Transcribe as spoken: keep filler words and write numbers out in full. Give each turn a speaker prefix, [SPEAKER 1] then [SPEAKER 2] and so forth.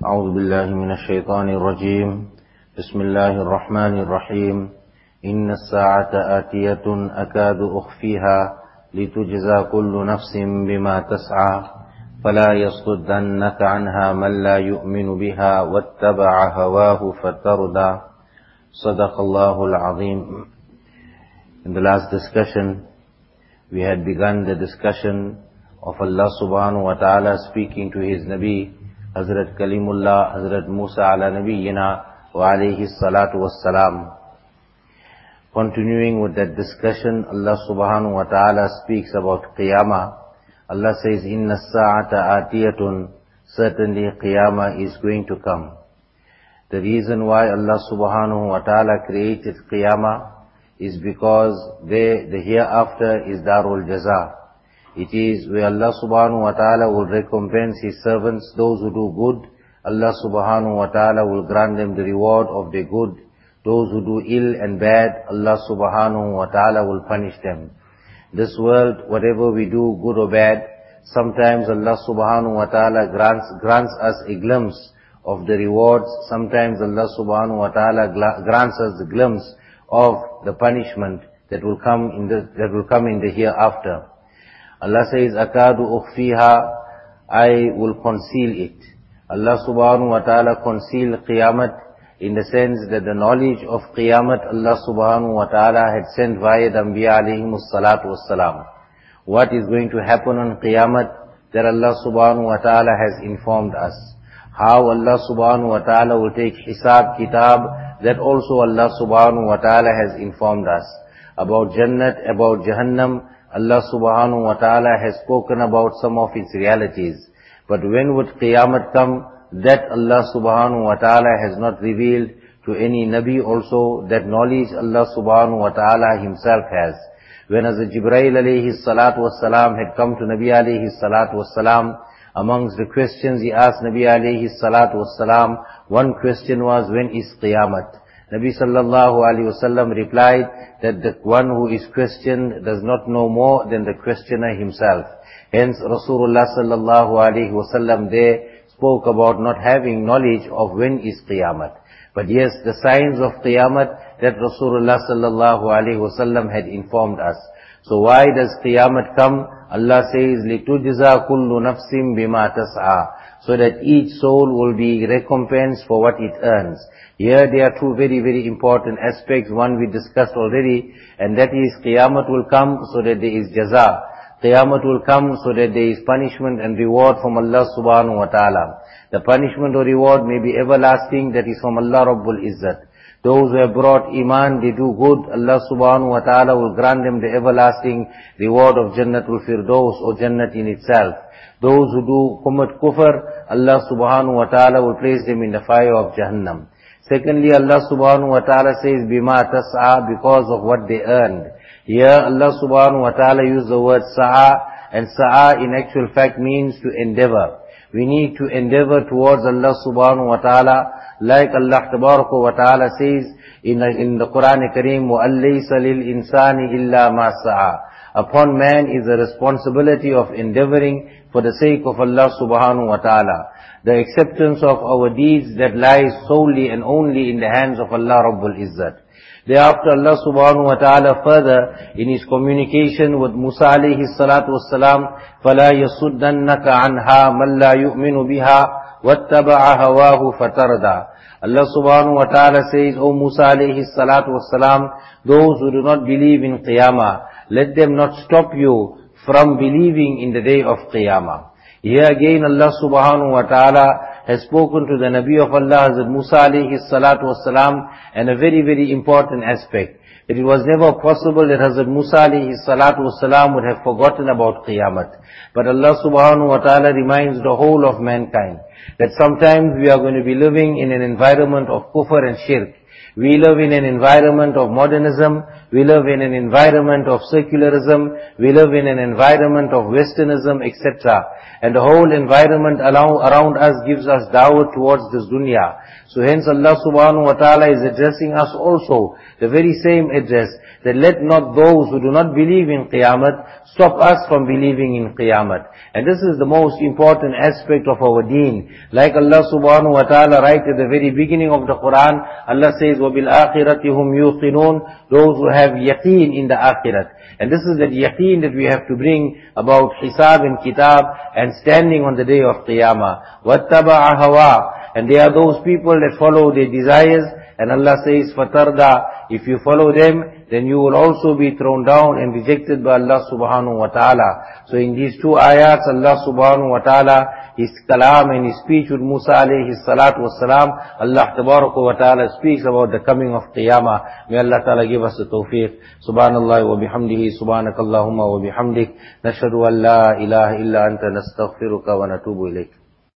[SPEAKER 1] أعوذ بالله من الشيطان الرجيم بسم الله الرحمن الرحيم إن الساعة آتية أكاد أخفيها لتجزى كل نفس بما تسعى فلا يصدنك عنها من لا يؤمن بها واتبع هواه فتردى صدق الله العظيم. In the last discussion, we had begun the discussion of Allah subhanahu wa ta'ala speaking to His Nabi, Hazrat Kalimullah, Hazrat Musa ala Nabiyyina wa alayhi salatu wassalam. Continuing with that discussion, Allah subhanahu wa ta'ala speaks about Qiyamah. Allah says, Inna sa'ata atiyatun, certainly Qiyamah is going to come. The reason why Allah subhanahu wa ta'ala created Qiyamah is because they, the hereafter is Darul Jaza. It is where Allah subhanahu wa ta'ala will recompense His servants, those who do good. Allah subhanahu wa ta'ala will grant them the reward of their good. Those who do ill and bad, Allah subhanahu wa ta'ala will punish them. This world, whatever we do, good or bad, sometimes Allah subhanahu wa ta'ala grants, grants us a glimpse of the rewards. Sometimes Allah subhanahu wa ta'ala grants us the glimpse of the punishment that will come in the, that will come in the hereafter. Allah says, Akadu ukhfiha, I will conceal it. Allah subhanahu wa ta'ala concealed Qiyamah in the sense that the knowledge of Qiyamah Allah subhanahu wa ta'ala had sent via the Anbiya alayhimus salatu wassalam. What is going to happen on Qiyamah, that Allah subhanahu wa ta'ala has informed us. How Allah subhanahu wa ta'ala will take Hisab, Kitab, that also Allah subhanahu wa ta'ala has informed us. About Jannat, about Jahannam, Allah subhanahu wa ta'ala has spoken about some of its realities. But when would Qiyamah come, that Allah subhanahu wa ta'ala has not revealed to any Nabi also. That knowledge Allah subhanahu wa ta'ala Himself has. When Hazrat Jibreel alayhi salatu wassalam had come to Nabi alayhi salatu wassalam, amongst the questions he asked Nabi alayhi salatu wassalam, one question was, when is Qiyamah? Nabi sallallahu alayhi wasallam replied that the one who is questioned does not know more than the questioner himself. Hence Rasulullah sallallahu alayhi wasallam there spoke about not having knowledge of when is Qiyamah. But yes, the signs of Qiyamah that Rasulullah sallallahu alayhi wasallam had informed us. So why does Qiyamah come? Allah says, لِتُجْزَى كُلُّ نَفْسٍ بِمَا تَسْعَى, so that each soul will be recompensed for what it earns. Here there are two very, very important aspects. One we discussed already, and that is Qiyamah will come so that there is jaza. Qiyamah will come so that there is punishment and reward from Allah subhanahu wa ta'ala. The punishment or reward may be everlasting, that is from Allah Rabbul Izzat. Those who have brought Iman, they do good, Allah subhanahu wa ta'ala will grant them the everlasting reward of Jannatul Firdaus or Jannat in itself. Those who do commit kufr, Allah subhanahu wa ta'ala will place them in the fire of Jahannam. Secondly, Allah subhanahu wa ta'ala says, Bima tas'a, because of what they earned. Here Allah subhanahu wa ta'ala used the word sa'a, and sa'a in actual fact means to endeavor. We need to endeavor towards Allah subhanahu wa ta'ala, like Allah tabaraka wa ta'ala says in the, in the Quran Kareem, وَأَلَّيْسَ لِلْإِنسَانِ إِلَّا مَا سَعَى. Upon man is the responsibility of endeavoring for the sake of Allah subhanahu wa ta'ala. The acceptance of our deeds that lies solely and only in the hands of Allah Rabbul Izzat. Thereafter Allah subhanahu wa ta'ala further in His communication with Musa alayhi salatu wassalam, فَلَا يَصُدَّنَّكَ عَنْهَا مَنْ لَا يُؤْمِنُ بِهَا وَاتَّبَعَ هَوَاهُ فَتَرْدَى. Allah subhanahu wa ta'ala says, O Musa alayhi salatu wassalam, those who do not believe in Qiyamah, let them not stop you from believing in the day of Qiyamah. Here again Allah subhanahu wa ta'ala has spoken to the Nabi of Allah, Hazrat Musa alayhi salatu wassalam, and a very, very important aspect. That it was never possible that Hazrat Musa alayhi salatu wassalam would have forgotten about Qiyamah. But Allah subhanahu wa ta'ala reminds the whole of mankind that sometimes we are going to be living in an environment of kufr and shirk. We live in an environment of modernism. We We live in an environment of secularism. We live in an environment of westernism, et cetera. And the whole environment around us gives us dawah towards this dunya. So hence Allah subhanahu wa ta'ala is addressing us also, the very same address, that let not those who do not believe in Qiyamah stop us from believing in Qiyamah. And this is the most important aspect of our deen. Like Allah subhanahu wa ta'ala right at the very beginning of the Quran, Allah says, وَبِالْآخِرَةِ هُمْ يُوقِنُونَ, those who have yaqeen in the akhirat. And this is the yaqeen that we have to bring about hisab and kitab and standing on the day of Qiyamah. وَاتَّبَعَ هَوَىٰ, and they are those people that follow their desires. And Allah says, فَتَرْدَى, if you follow them, then you will also be thrown down and rejected by Allah subhanahu wa ta'ala. So in these two ayats, Allah subhanahu wa ta'ala, His kalam and His speech with Musa alayhi salatu wassalam, Allah tabaraka wa ta'ala speaks about the coming of Qiyamah. May Allah ta'ala give us the tawfiq. Subhanallah wa bihamdihi, subhanakallahumma wa bihamdik, nashhadu an la ilaha illa anta nastaghfiruka wa natubu ilayk.